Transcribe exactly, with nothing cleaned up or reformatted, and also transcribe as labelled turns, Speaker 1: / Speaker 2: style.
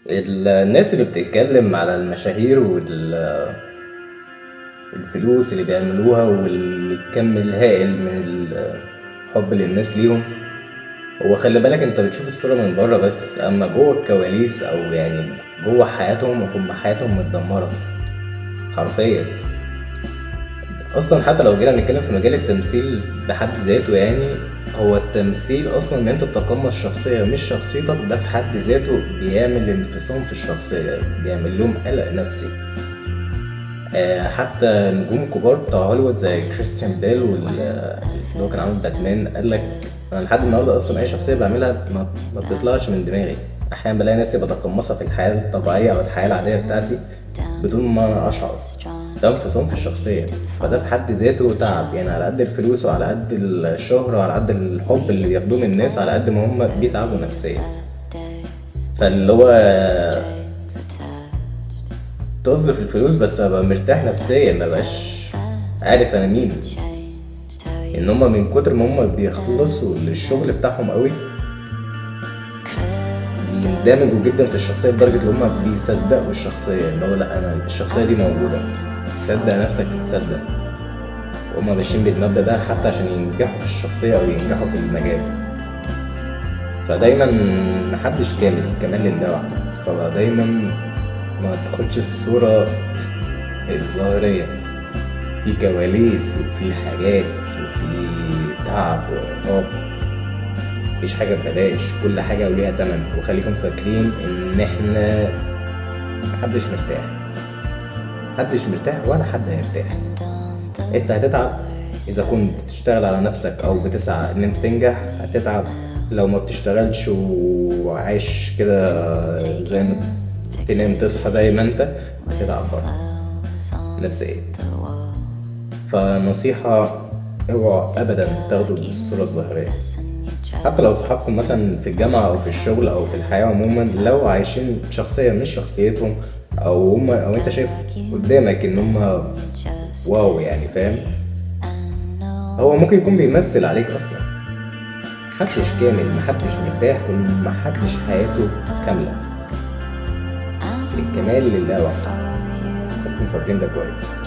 Speaker 1: الناس اللي بتتكلم على المشاهير والفلوس اللي بيعملوها والكم الهائل من الحب للناس ليهم، هو خلي بالك انت بتشوف الصورة من بره بس، اما جوه الكواليس او يعني جوه حياتهم هم حياتهم متدمرة حرفيا. اصلا حتى لو جينا نتكلم في مجال التمثيل بحد ذاته، يعني هو التمثيل اصلا ان انت تتقمص شخصية مش شخصيتك، ده في حد ذاته بيعمل انفصام في الشخصية، بيعمل لهم قلق نفسي. آه، حتى نجوم كبار بتوع هوليوود زي كريستيان بيل وال- اللي هو كان عامل باتمان قال لك انا لحد النهارده اصلا اي شخصيه بعملها ما, ما بتطلعش من دماغي، احيانا بلاقي نفسي بتقمصها في الحياه الطبيعيه او الحياه العاديه بتاعتي بدون ما اشعر. ده انفصام في الشخصيه، فده في حد ذاته تعب، يعني على قد الفلوس وعلى قد الشهره وعلى قد الحب اللي بياخدوه من الناس على قد ما هم بيتعبوا نفسيا. فاللي هو طز في الفلوس بس ابقى مرتاح نفسيا، ما بقاش عارف انا مين. ان هما من كتر ما هما بيخلصوا للشغل بتاعهم قوي بيندمجوا جدا في الشخصيه لدرجه ان هما بيصدقوا الشخصيه، اللي هو لا انا الشخصيه دي موجوده، صدق نفسك تصدق. وهما ماشيين بالمبدأ ده حتى عشان ينجحوا في الشخصيه او ينجحوا في المجال. فدايما محدش كامل، كمال لله وحده. فدايما ما تاخدش الصوره الظاهريه، في كواليس وفي حاجات وفي تعب وإرهاق. مفيش حاجة ببلاش، كل حاجة وليها تمن. وخليكم فاكرين إن إحنا محدش مرتاح، محدش مرتاح ولا حد هيرتاح. أنت هتتعب إذا كنت بتشتغل على نفسك أو بتسعى إن أنت تنجح، هتتعب لو ما بتشتغلش وعايش كده زي ما تنام تصحى زي ما أنت، هتتعب برضه نفسيا. فنصيحة، اوعوا ابدا تاخدوا بالصورة الظاهرية. حتى لو صحابكم مثلا في الجامعة او في الشغل او في الحياة عموما لو عايشين شخصية مش شخصيتهم، او هم او انت شايف قدامك ان هم واو يعني فاهم، هو ممكن يكون بيمثل عليك اصلا. محدش كامل، محدش مرتاح، ومحدش حياته كاملة. الكمال لله وحده. خليكم فاكرين ده كويس.